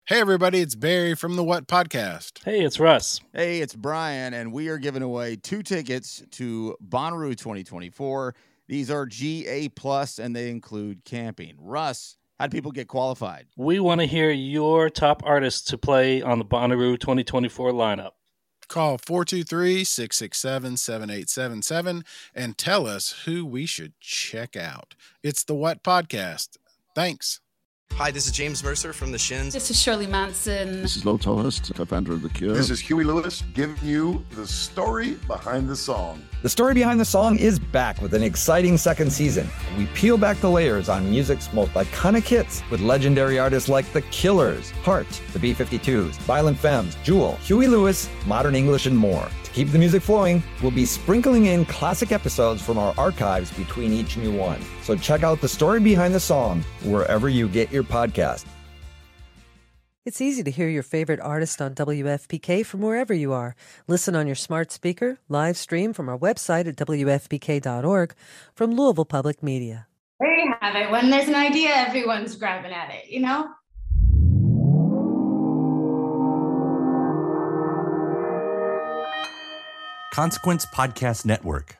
Hey, everybody, it's Barry from the What Podcast. Hey, it's Russ. Hey, it's Brian, and we are giving away 2 tickets to Bonnaroo 2024. These are GA+, and they include camping. Russ, how do people get qualified? We want to hear your top artists to play on the Bonnaroo 2024 lineup. Call 423-667-7877 and tell us who we should check out. It's the What Podcast. Thanks. Hi, this is James Mercer from The Shins. This is Shirley Manson. This is Low Hurst, co-founder of The Cure. This is Huey Lewis giving you the story behind the song. The Story Behind the Song is back with an exciting second season. We peel back the layers on music's most iconic hits with legendary artists like The Killers, Heart, the B-52s, Violent Femmes, Jewel, Huey Lewis, Modern English, and more. To keep the music flowing, we'll be sprinkling in classic episodes from our archives between each new one. So check out The Story Behind the Song wherever you get your podcast. It's easy to hear your favorite artist on WFPK from wherever you are. Listen on your smart speaker, live stream from our website at WFPK.org from Louisville Public Media. There you have it. When there's an idea, everyone's grabbing at it, you know? Consequence Podcast Network.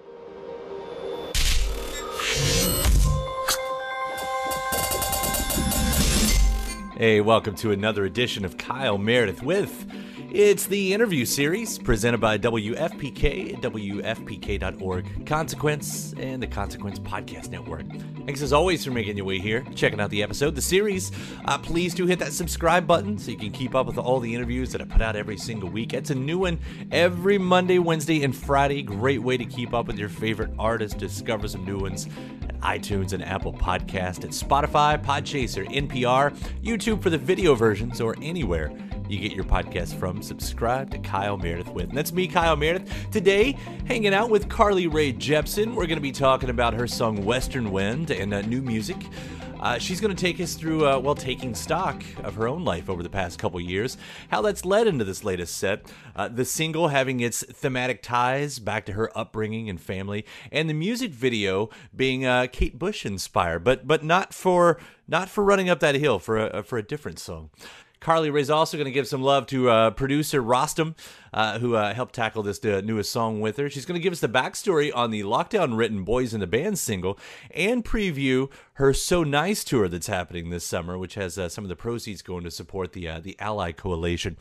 Hey, welcome to another edition of Kyle Meredith with. It's the interview series presented by WFPK at WFPK.org, Consequence, and the Consequence Podcast Network. Thanks as always for making your way here, checking out the episode, the series. Please do hit that subscribe button so you can keep up with all the interviews that I put out every single week. It's a new one every Monday, Wednesday, and Friday. Great way to keep up with your favorite artists, discover some new ones at iTunes and Apple Podcast, at Spotify, Podchaser, NPR, YouTube for the video versions, or anywhere you get your podcast from. Subscribe to Kyle Meredith with. And that's me, Kyle Meredith. Today, hanging out with Carly Rae Jepsen. We're going to be talking about her song Western Wind and new music. She's going to take us through, taking stock of her own life over the past couple years, how that's led into this latest set, the single having its thematic ties back to her upbringing and family, and the music video being Kate Bush inspired, but not for Running Up That Hill, for a different song. Carly Rae's also going to give some love to producer Rostam, who helped tackle this newest song with her. She's going to give us the backstory on the lockdown-written Boys in the Band single and preview her So Nice tour that's happening this summer, which has some of the proceeds going to support the Ally Coalition.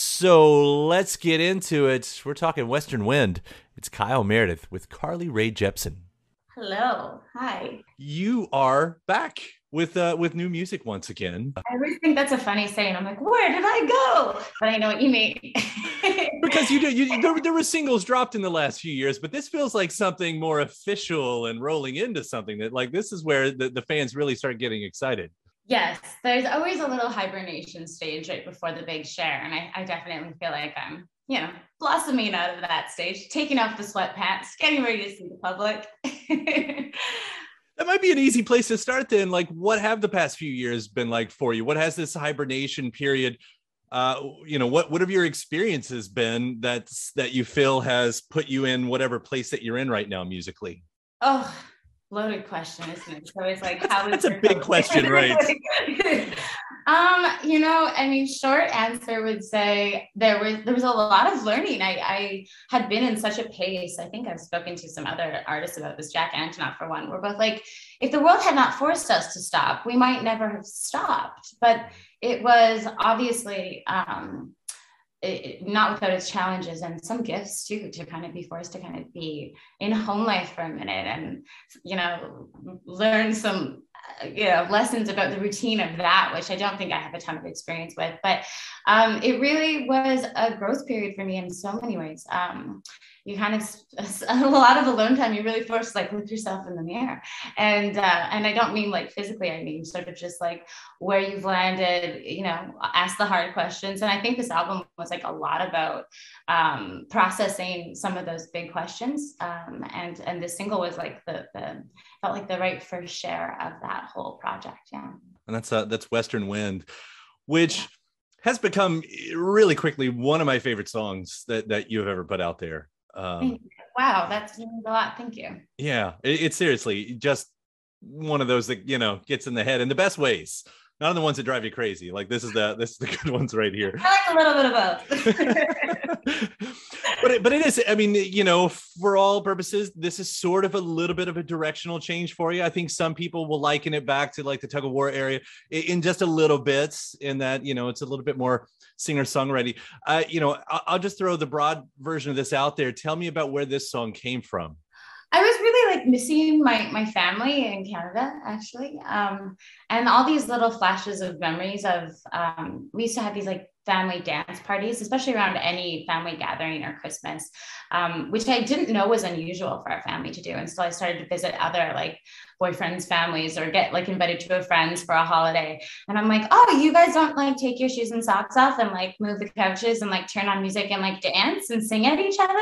So let's get into it. We're talking Western Wind. It's Kyle Meredith with Carly Rae Jepsen. Hello. Hi. You are back with new music once again. I always think that's a funny saying. I'm like, where did I go? But I know what you mean. Because there were singles dropped in the last few years, but this feels like something more official and rolling into something that, like, this is where the fans really start getting excited. Yes, there's always a little hibernation stage right before the big share. And I definitely feel like I'm, blossoming out of that stage, taking off the sweatpants, getting ready to see the public. That might be an easy place to start then. Like, what have the past few years been like for you? What has this hibernation period, what have your experiences been that you feel has put you in whatever place that you're in right now musically? Oh, loaded question, isn't it? So it's like, how is That's a big question, right? Short answer would say there was a lot of learning. I had been in such a pace. I think I've spoken to some other artists about this, Jack Antonoff for one. We're both like, if the world had not forced us to stop, we might never have stopped. But it was obviously not without its challenges and some gifts too, to kind of be forced to kind of be in home life for a minute and, learn some lessons about the routine of that, which I don't think I have a ton of experience with, but it really was a growth period for me in so many ways. You kind of a lot of alone time. You really forced to look yourself in the mirror, and I don't mean physically. I mean sort of just where you've landed. Ask the hard questions. And I think this album was a lot about processing some of those big questions. And this single was felt like the right first share of that whole project. Yeah. And that's Western Wind, which has become really quickly one of my favorite songs that you have ever put out there. Wow, that means a lot. Thank you. Yeah, it's seriously just one of those that gets in the head in the best ways. Not on the ones that drive you crazy. Like this is the good ones right here. I like a little bit of both. But it is, I mean, you know, for all purposes, this is sort of a little bit of a directional change for you. I think some people will liken it back to like the tug of war area in just a little bit, in that, you know, it's a little bit more singer-songwriting. You know, I'll just throw the broad version of this out there. Tell me about where this song came from. I was really like missing my family in Canada, actually. And all these little flashes of memories of, we used to have these like family dance parties, especially around any family gathering or Christmas, which I didn't know was unusual for our family to do. And so I started to visit other like boyfriends' families or get like invited to a friend's for a holiday. And I'm like, oh, you guys don't like take your shoes and socks off and like move the couches and like turn on music and like dance and sing at each other.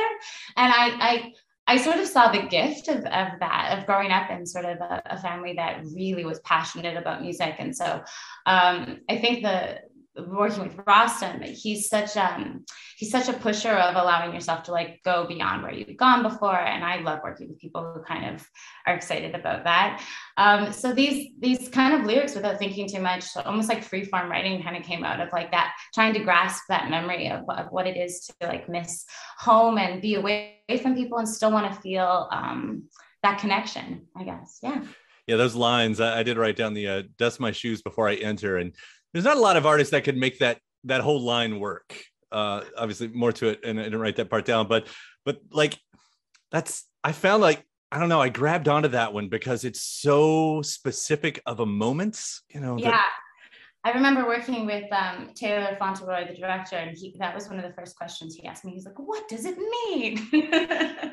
And I sort of saw the gift of that, of growing up in sort of a family that really was passionate about music. And so I think working with Rostam, he's such a pusher of allowing yourself to like go beyond where you've gone before. And I love working with people who kind of are excited about that. So these kind of lyrics, without thinking too much, almost like free form writing, kind of came out of like that, trying to grasp that memory of what it is to like miss home and be away from people and still want to feel that connection, I guess. Yeah, those lines, I did write down the dust my shoes before I enter, and there's not a lot of artists that could make that whole line work. Obviously more to it, and I didn't write that part down, but like I found like, I don't know, I grabbed onto that one because it's so specific of a moment, you know. Yeah. I remember working with Taylor Fauntleroy, the director, and that was one of the first questions he asked me. He's like, what does it mean? And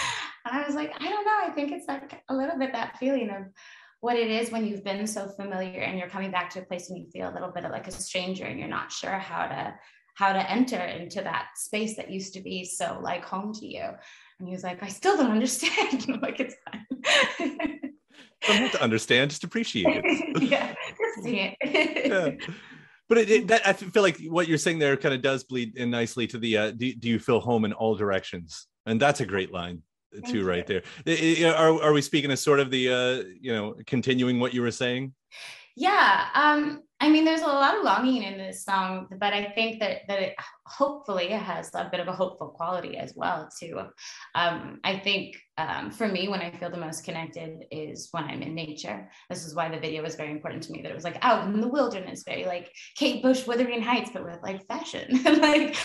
I was like, I don't know. I think it's like a little bit that feeling of what it is when you've been so familiar and you're coming back to a place and you feel a little bit like a stranger and you're not sure how to enter into that space that used to be so like home to you. And he was like, I still don't understand. I'm like, it's fine. Don't have to understand, just appreciate it. Yeah, just see it. Yeah. But that, I feel like what you're saying there kind of does bleed in nicely to the do you feel home in all directions? And that's a great line too, right there. Are we speaking of sort of the continuing what you were saying? Yeah. I mean, there's a lot of longing in this song, but I think that it hopefully has a bit of a hopeful quality as well too. I think for me, when I feel the most connected is when I'm in nature. This is why the video was very important to me, that it was like out in the wilderness, very like Kate Bush, Wuthering Heights, but with like fashion. Like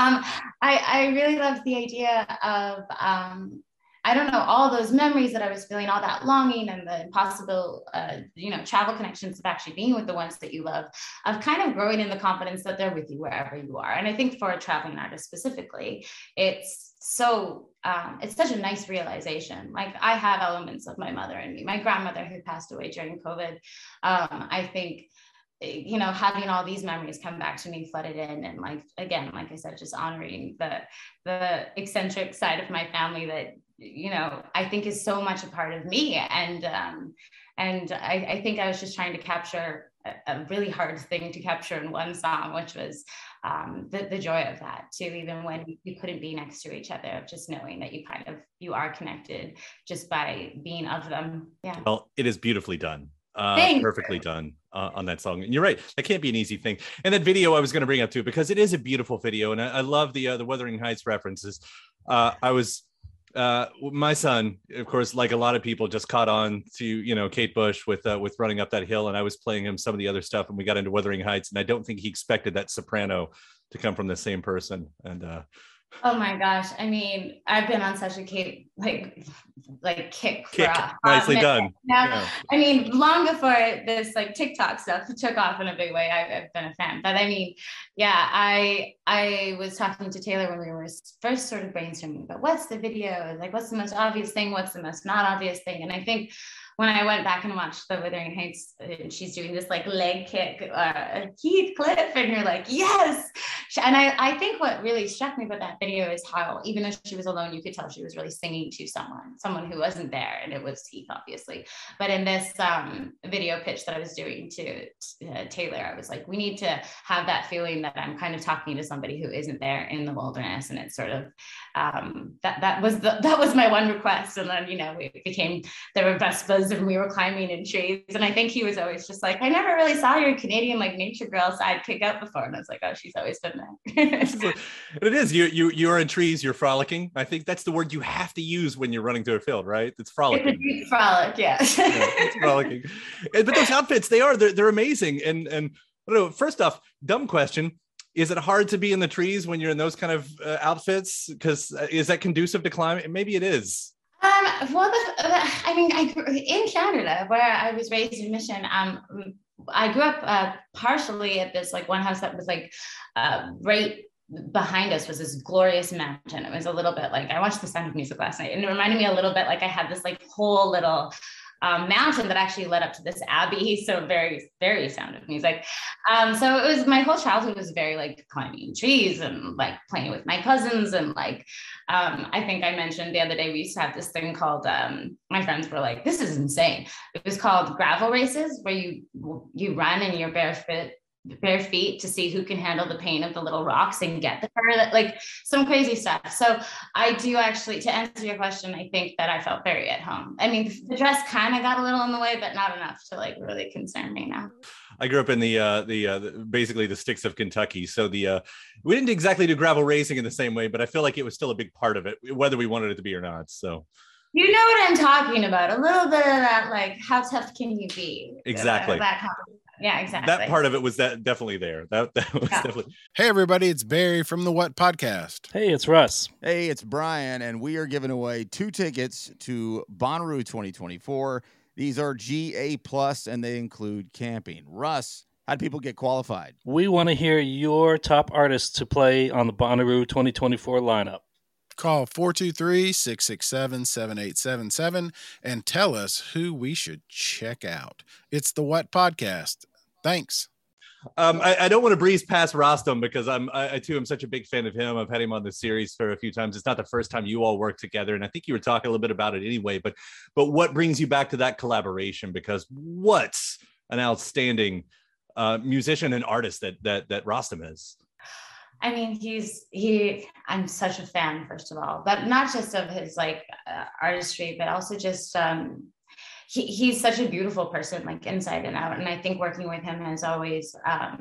I really loved the idea of I don't know, all those memories that I was feeling, all that longing and the impossible, travel connections of actually being with the ones that you love, of kind of growing in the confidence that they're with you wherever you are. And I think for a traveling artist specifically, it's such a nice realization. Like I have elements of my mother in me, my grandmother who passed away during COVID. I think, having all these memories come back to me flooded in, and like, again, like I said, just honoring the eccentric side of my family that, I think is so much a part of me. And I think I was just trying to capture a really hard thing to capture in one song, which was the joy of that too, even when you couldn't be next to each other, of just knowing that you are connected just by being of them. Yeah. Well, it is beautifully done. Perfectly done on that song. And you're right, that can't be an easy thing. And that video I was going to bring up too, because it is a beautiful video, and I love the Wuthering Heights references. My son, of course, like a lot of people, just caught on to Kate Bush with Running Up That Hill, and I was playing him some of the other stuff, and we got into Wuthering Heights, and I don't think he expected that soprano to come from the same person. And oh my gosh, I mean, I've been on such a Kate kick for a nicely minute. done. Yeah. I mean, long before this like TikTok stuff took off in a big way, I've been a fan. But I mean, yeah, I was talking to Taylor when we were first sort of brainstorming about what's the video, like what's the most obvious thing, what's the most not obvious thing. And I think when I went back and watched the Wuthering Heights, she's doing this like leg kick, Heathcliff, and you're like, yes, And I think what really struck me about that video is how, even though she was alone, you could tell she was really singing to someone who wasn't there. And it was Heath, obviously. But in this video pitch that I was doing to Taylor, I was like, we need to have that feeling that I'm kind of talking to somebody who isn't there in the wilderness. And it's sort of, that was my one request. And then, there were Vespas and we were climbing in trees. And I think he was always just like, I never really saw your Canadian like nature girl side kick out before. And I was like, oh, she's always been there. It is. You're in trees, you're frolicking. I think that's the word you have to use when you're running through a field, right? It's frolicking. It's a frolic, yeah. It's frolicking. But those outfits, they're amazing. And I don't know, first off, dumb question. Is it hard to be in the trees when you're in those kind of outfits? Because is that conducive to climbing? Maybe it is. I grew in Canada, where I was raised in Mission. I grew up partially at this like one house that was like right behind us was this glorious mountain. It was a little bit like, I watched The Sound of Music last night, and it reminded me a little bit like I had this like whole little mountain that actually led up to this abbey. So very, very Sound of Music. So it was, my whole childhood was very like climbing trees and like playing with my cousins. And like, I think I mentioned the other day, we used to have this thing called, my friends were like, this is insane. It was called gravel races, where you run in your bare feet to see who can handle the pain of the little rocks and get the further, like some crazy stuff. So I do actually, to answer your question, I think that I felt very at home. I mean, the dress kind of got a little in the way, but not enough to like really concern me now. I grew up in the basically the sticks of Kentucky. So we didn't exactly do gravel racing in the same way, but I feel like it was still a big part of it, whether we wanted it to be or not. So you know what I'm talking about, a little bit of that, like how tough can you be? Exactly. Yeah, exactly. That part of it was definitely there. That was definitely. Hey, everybody, it's Barry from the What Podcast. Hey, it's Russ. Hey, it's Brian, and we are giving away 2 tickets to Bonnaroo 2024. These are GA+, and they include camping. Russ, how do people get qualified? We want to hear your top artists to play on the Bonnaroo 2024 lineup. Call 423-667-7877 and tell us who we should check out. It's the What Podcast. Thanks. I don't want to breeze past Rostam because I too am such a big fan of him. I've had him on the series for a few times. It's not the first time you all work together, and I think you were talking a little bit about it anyway. But what brings you back to that collaboration? Because what's an outstanding musician and artist that Rostam is. I mean, I'm such a fan, first of all, but not just of his like artistry, but also just he's such a beautiful person, like inside and out. And I think working with him has always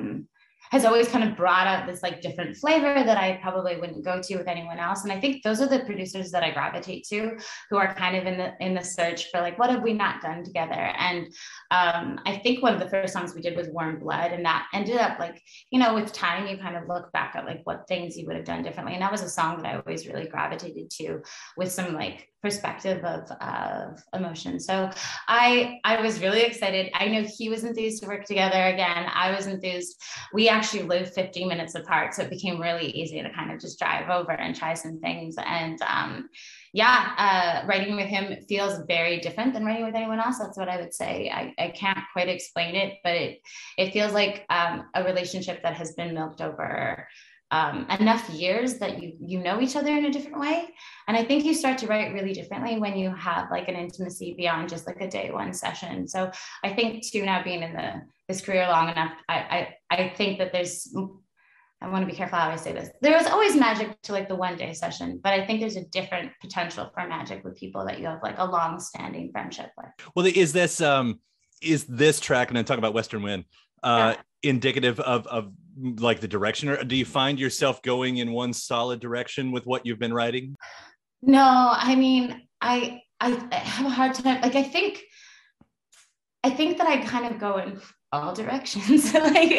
kind of brought out this like different flavor that I probably wouldn't go to with anyone else. And I think those are the producers that I gravitate to, who are kind of in the search for like, what have we not done together? And I think one of the first songs we did was Warm Blood, and that ended up like, with time, you kind of look back at like what things you would have done differently. And that was a song that I always really gravitated to, with some like perspective of emotion. So I was really excited. I know he was enthused to work together again. I was enthused. We actually live 15 minutes apart, so it became really easy to kind of just drive over and try some things. And writing with him feels very different than writing with anyone else. That's what I would say. I can't quite explain it, but it feels like a relationship that has been milked over enough years that you know each other in a different way. And I think you start to write really differently when you have like an intimacy beyond just like a day one session. So I think too, now being in this career long enough, I think that I want to be careful how I say this. There was always magic to like the one day session, but I think there's a different potential for magic with people that you have like a long standing friendship with. Well, is this track, and I'm talking about Western Wind, indicative of like the direction, or do you find yourself going in one solid direction with what you've been writing? No, I mean, I have a hard time. Like, I think that I kind of go in all directions. Like,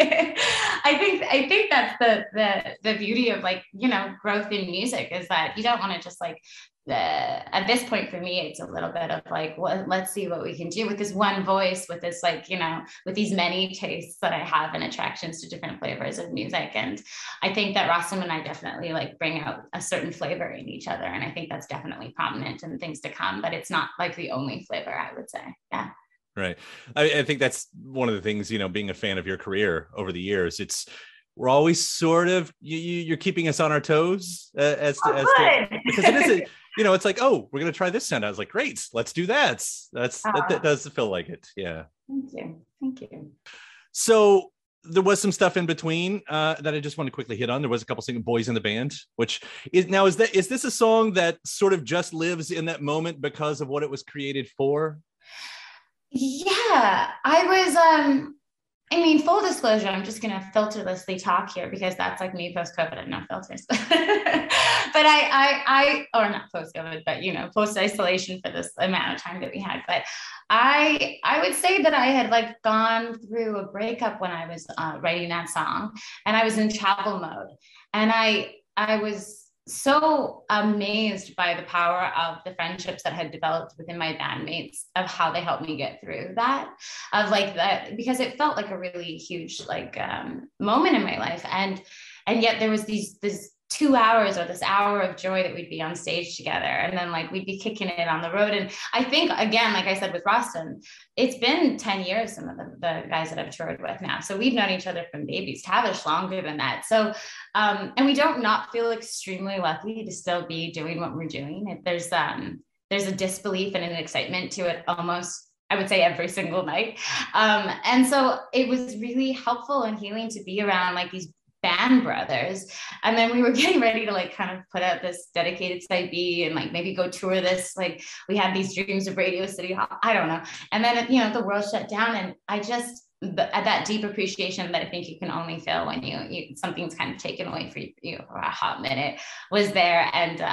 I think that's the beauty of like, growth in music, is that you don't want to just like, at this point for me, it's a little bit of like, well, let's see what we can do with this one voice, with this like, with these many tastes that I have and attractions to different flavors of music. And I think that Rostam and I definitely like bring out a certain flavor in each other. And I think that's definitely prominent in things to come, but it's not like the only flavor, I would say. Yeah. Right. I think that's one of the things, being a fan of your career over the years, we're always sort of you're keeping us on our toes as to because it is it's like, oh, we're gonna try this sound. I was like, great, let's do that. That does feel like it. Yeah. Thank you. So there was some stuff in between that I just want to quickly hit on. There was a couple singing Boys in the Band, which is this a song that sort of just lives in that moment because of what it was created for? Yeah, I was full disclosure, I'm just going to filterlessly talk here because that's like me post-COVID and no filters. But I or not post-COVID, but, post-isolation for this amount of time that we had. But I would say that I had like gone through a breakup when I was writing that song, and I was in travel mode. And I was so amazed by the power of the friendships that had developed within my bandmates, of how they helped me get through that, because it felt like a really huge moment in my life, and yet there was this 2 hours or this hour of joy that we'd be on stage together, and then we'd be kicking it on the road. And I think, again, like I said with Rostam, it's been 10 years, some of the guys that I've toured with now. So we've known each other from babies. Tavish longer than that. So, and we don't not feel extremely lucky to still be doing what we're doing. There's a disbelief and an excitement to it almost, I would say, every single night. And so it was really helpful and healing to be around these band brothers. And then we were getting ready to kind of put out this dedicated side B and maybe go tour this. We had these dreams of Radio City Hall, I don't know. And then, the world shut down, and I just, that deep appreciation that I think you can only feel when you something's kind of taken away from you for a hot minute was there.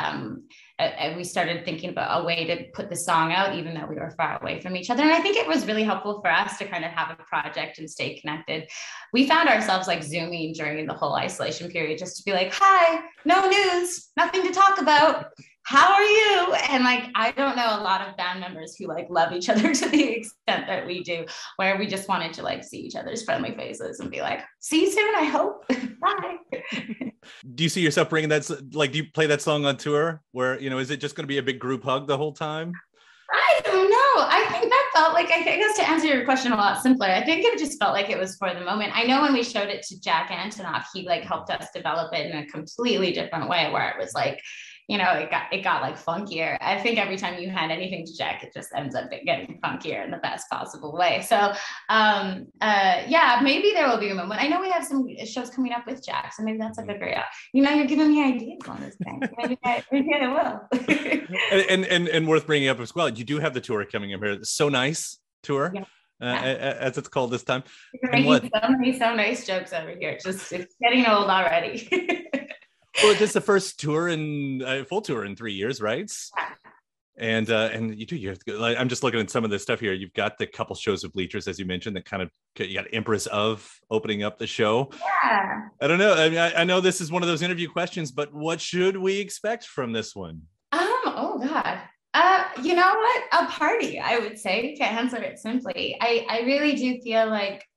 And we started thinking about a way to put the song out, even though we were far away from each other. And I think it was really helpful for us to kind of have a project and stay connected. We found ourselves Zooming during the whole isolation period, just to be like, hi, no news, nothing to talk about. How are you? And I don't know a lot of band members who love each other to the extent that we do, where we just wanted to see each other's friendly faces and be like, see you soon, I hope. Bye. Do you see yourself bringing that, do you play that song on tour where, is it just going to be a big group hug the whole time? I don't know. I think that felt I guess to answer your question a lot simpler, I think it just felt like it was for the moment. I know when we showed it to Jack Antonoff, he helped us develop it in a completely different way, where it was it got funkier. I think every time you hand anything to Jack, it just ends up getting funkier in the best possible way. So, maybe there will be a moment. I know we have some shows coming up with Jack, so maybe that's a good way out. You're giving me ideas on this thing. Maybe I will. and worth bringing up as well, you do have the tour coming up here. So Nice tour. Yeah. As it's called this time. You're making so many so nice jokes over here. It's getting old already. Well, this is the first tour full tour in 3 years, right? And you have to go, I'm just looking at some of this stuff here. You've got the couple shows of Bleachers, as you mentioned, that kind of, you got Empress of opening up the show. Yeah. I don't know. I know this is one of those interview questions, but what should we expect from this one? Oh God. You know what? A party, I would say, to answer it simply. I really do feel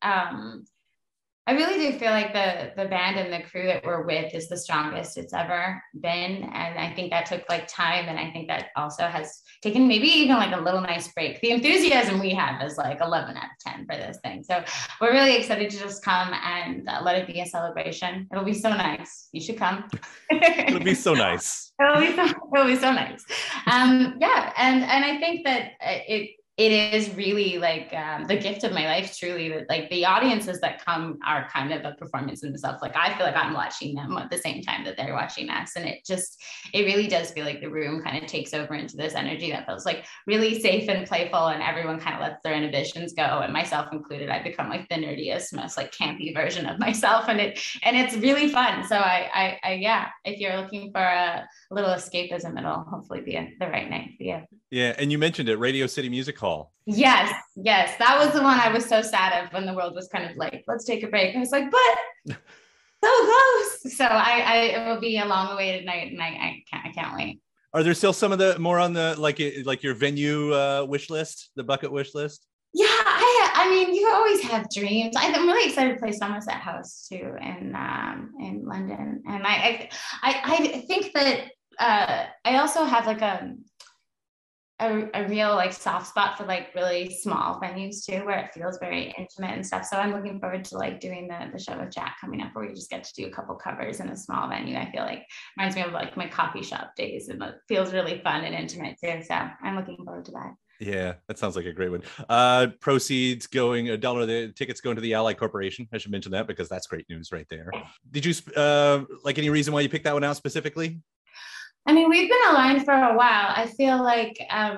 the band and the crew that we're with is the strongest it's ever been. And I think that took time. And I think that also has taken maybe even a little nice break. The enthusiasm we have is 11 out of 10 for this thing. So we're really excited to just come and let it be a celebration. It'll be so nice. You should come. It'll be so nice. It'll be so nice. And I think that it is really the gift of my life, truly, that the audiences that come are kind of a performance in themselves. I feel like I'm watching them at the same time that they're watching us. And it really does feel like the room kind of takes over into this energy that feels really safe and playful, and everyone kind of lets their inhibitions go, and myself included. I become the nerdiest, most campy version of myself, and it's really fun. So I if you're looking for a little escapism, it'll hopefully be the right night for you. Yeah, and you mentioned it, Radio City Music Hall. Yes, that was the one I was so sad of when the world was kind of let's take a break. I was but so close. So it will be a long-awaited night, and I can't wait. Are there still some of the more on the your venue wish list, the bucket wish list? Yeah, I mean, you always have dreams. I'm really excited to play Somerset House too in London, and I think that I also have a real like soft spot for like really small venues too, where it feels very intimate and stuff. So I'm looking forward to like doing the show with Jack coming up, where we just get to do a couple covers in a small venue. I feel like reminds me of like my coffee shop days, and it feels really fun and intimate too. So I'm looking forward to that. Yeah, that sounds like a great one. Proceeds going $1. The tickets going to the Ally Corporation. I should mention that because that's great news right there. Did you like any reason why you picked that one out specifically? I mean, we've been aligned for a while. I feel like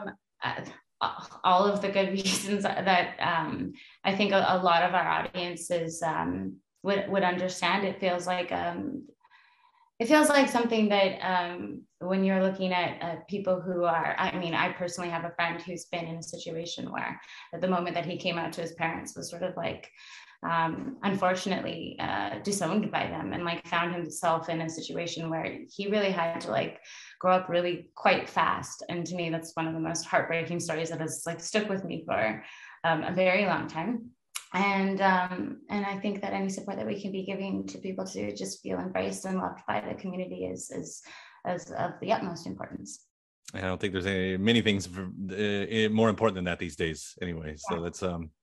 all of the good reasons that I think a lot of our audiences would understand. It feels like something that when you're looking at people who are, I mean, I personally have a friend who's been in a situation where at the moment that he came out to his parents was sort of like, unfortunately disowned by them, and like found himself in a situation where he really had to like grow up really quite fast. And to me, that's one of the most heartbreaking stories that has like stuck with me for a very long time. And I think that any support that we can be giving to people to just feel embraced and loved by the community is of the utmost importance. I don't think there's many things more important than that these days anyway. So that's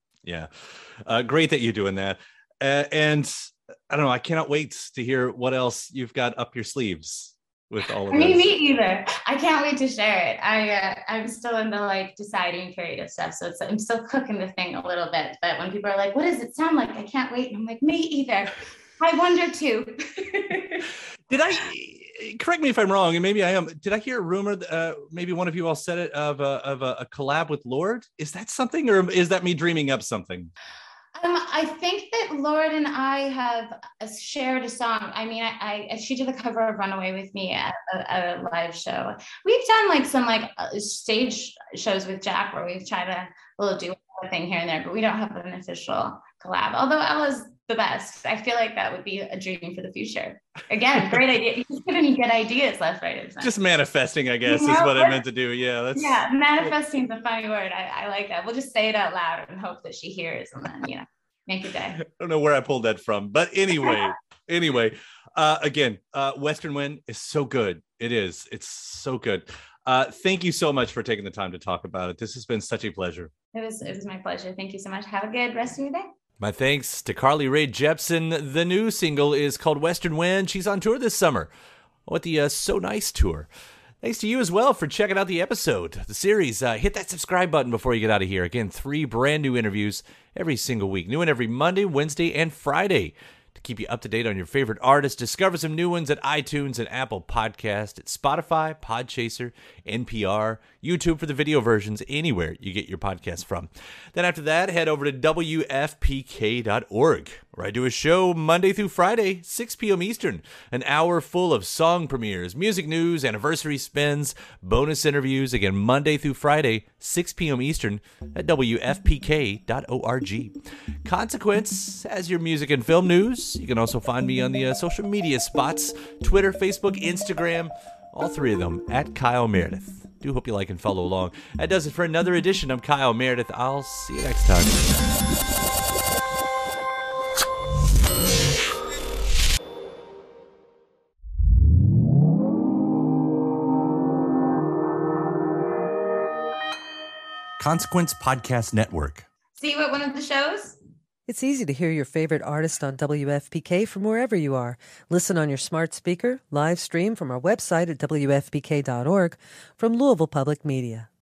great that you're doing that. And I don't know, I cannot wait to hear what else you've got up your sleeves with all of this. Me either. I can't wait to share it. I'm still in the like deciding period of stuff. So I'm still cooking the thing a little bit. But when people are like, what does it sound like? I can't wait. And I'm like, me either. I wonder too. Correct me if I'm wrong, and maybe I am. Did I hear a rumor that maybe one of you all said it of a collab with Lorde? Is that something, or is that me dreaming up something? I think that Lorde and I have shared a song. I mean, she did a cover of "Runaway with Me" at a live show. We've done like some like stage shows with Jack where we've tried a little duo thing here and there, but we don't have an official collab. Although Ella's the best. I feel like that would be a dream for the future. Again, great idea. You just giving me good ideas left, right, and center. Just manifesting, I guess, is what I meant to do. Yeah, manifesting is a funny word. I like that. We'll just say it out loud and hope that she hears, and then make your day. I don't know where I pulled that from, but anyway, again, Western Wind is so good. It is. It's so good. Thank you so much for taking the time to talk about it. This has been such a pleasure. It was my pleasure. Thank you so much. Have a good rest of your day. My thanks to Carly Rae Jepsen. The new single is called Western Wind. She's on tour this summer with the So Nice tour. Thanks to you as well for checking out the episode, the series. Hit that subscribe button before you get out of here. Again, 3 brand new interviews every single week. New one every Monday, Wednesday, and Friday. To keep you up to date on your favorite artists, discover some new ones at iTunes and Apple Podcast, at Spotify, Podchaser, NPR, YouTube for the video versions, anywhere you get your podcasts from. Then after that, head over to WFPK.org, where I do a show Monday through Friday, 6 p.m. Eastern. An hour full of song premieres, music news, anniversary spins, bonus interviews. Again, Monday through Friday, 6 p.m. Eastern at WFPK.org. Consequence has your music and film news. You can also find me on the social media spots, Twitter, Facebook, Instagram, all 3 of them at Kyle Meredith. Do hope you like and follow along. That does it for another edition of Kyle Meredith. I'll see you next time. Consequence Podcast Network. See you at one of the shows? It's easy to hear your favorite artist on WFPK from wherever you are. Listen on your smart speaker, live stream from our website at WFPK.org, from Louisville Public Media.